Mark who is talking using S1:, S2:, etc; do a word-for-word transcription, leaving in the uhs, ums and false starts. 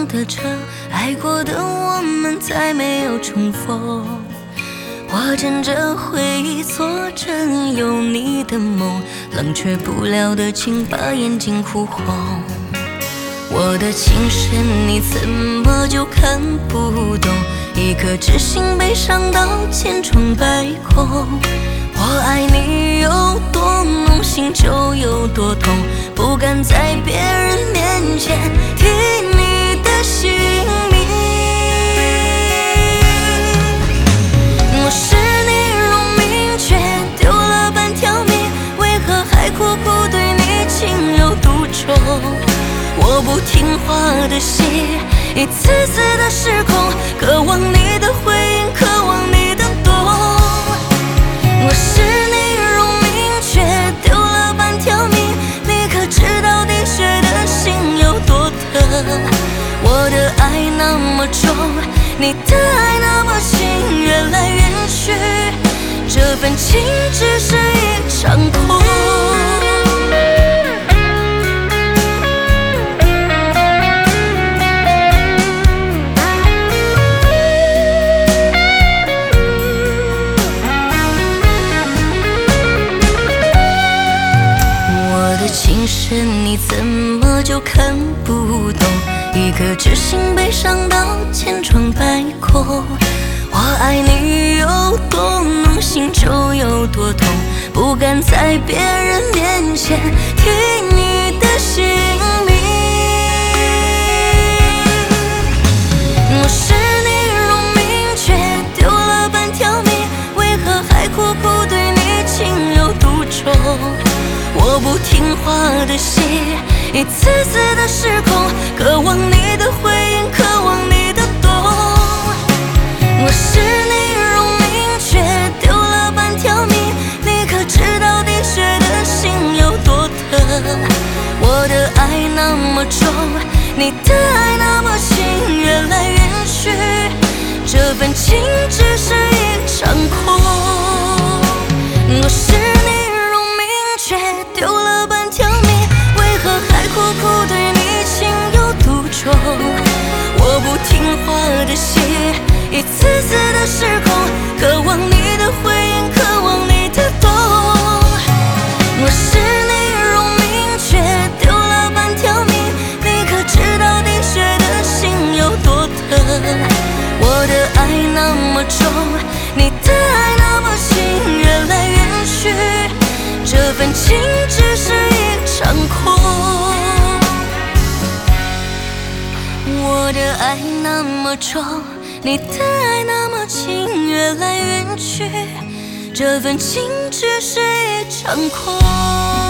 S1: 样的车，爱过的我们再没有重逢。我枕着回忆做真有你的梦，冷却不了的情把眼睛哭红。我的情深你怎么就看不懂？一颗痴心被伤到千疮百孔。我爱你有多浓，心就有多痛，不敢在别人面前提你的姓名。我视你如明，却丢了半条命，为何还苦苦对你情有独钟？我不听话的心，一次次的失控，渴望你的回应，渴望你的懂。我视你如明，却丢了半条命，你可知道滴血的心有多疼？我的爱那么重，你的爱那么轻，越来越去，这份情只是一场空。情深你怎么就看不懂？一颗痴心被伤到千疮百孔。我爱你有多浓，心就有多痛，不敢在别人面前提你的姓名。我视你如明，却丢了半条命，为何还苦苦对你情有独钟？我不听话的心，一次次的失控，渴望你的回应，渴望你的懂。我视你如明，却丢了半条命，你可知道滴血的心有多疼？我的爱那么重，你的爱那么轻，越来越去，这份情只是一场空。我视你却丢了半条命，为何还苦苦对你情有独钟？我不听话的心，一次次的失控，渴望你的回应，渴望你的懂。我视你如明，却丢了半条命，你可知道滴血的心有多疼？我的爱那么重，你的爱那么轻，越来越去，这份情只是一场空。我的爱那么重，你的爱那么轻，越来越去，这份情只是一场空。